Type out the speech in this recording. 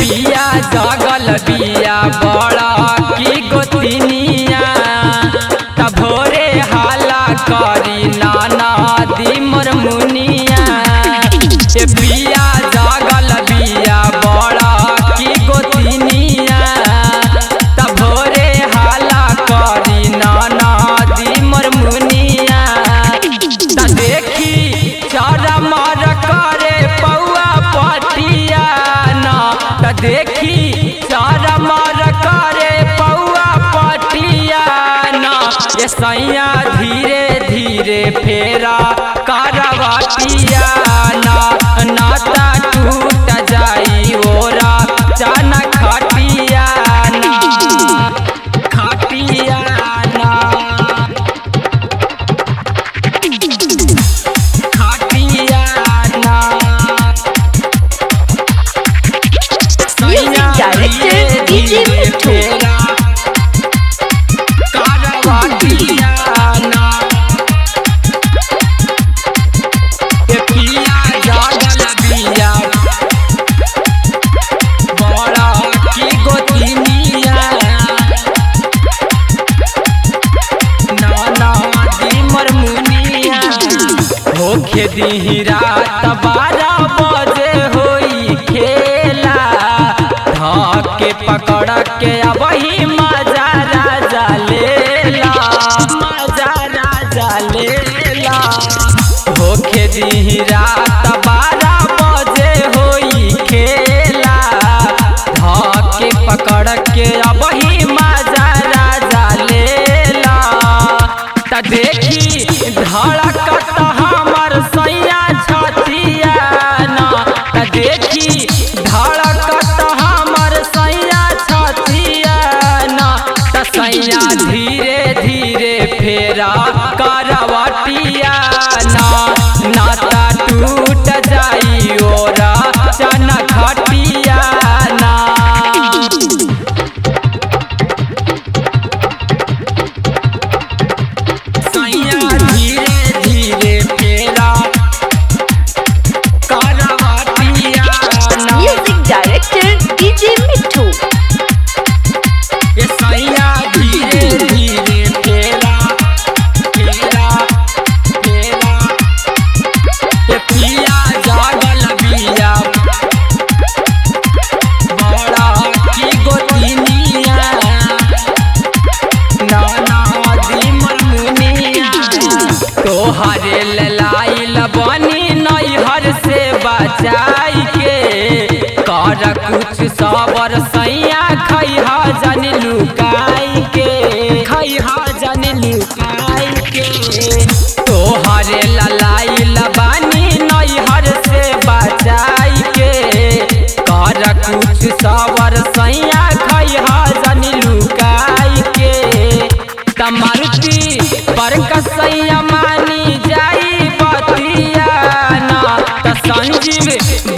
पिया जगल बिया बड़ा की गोतिनिया त भोरे हाला करी नाना दी मोर मुनिया पिया जगल बिया बड़ा की गोतिनिया त भोरे हाला करी नाना दी मोर मुनिया त देखी चारा मार करे पौआ पटिया ना त देखी चारा मार करे पौआ पटिया ना ये सैया धीरे धीरे फेरा करवाटिया ना नाता टूट जाई ओरा जाना खटिया ना खटिया ना खटिया ना Music director DJ Mittu. करवाटिया ना ये पिया जगल बिया बड़ा की गोतिनिया नाना दी मोर मुनिया होखे दी रात 12 बजे होई खेला धके पकड़ के अबही मजा राजा लेला मजा राजा लेला होखे दी रात 12 बजे होई खेला धके पकड़ के अबही मजा राजा लेला त देखी धड़कत हमर सैया छतिया ना त देखी धड़कत हमर सैया छतिया ना त सैया धीरे धीरे फेरा करवाटिया ना नाता टूट जाई ओरा चना खटिया ना सैया धीरे धीरे फेरा करवाटिया ना Music director DJ Mittu. ये सैया धीरे धीरे फेरा फेरा फेरा ये पिया जगल बिया बड़ा की गोतिनिया नाना दी मोर मुनिया तोहरे लाइल बनी नैहर से बचाई के कर कुछ सबर सैया खैहा जन लुकाई के खैहा जन लुकाई के तोहरे लाइल बनी नैहर से बचाई के कर कुछ सबर सैया खैहा जन लुकाई के तमरुती पर कसैया मानी जाई बतिया ना त संजीव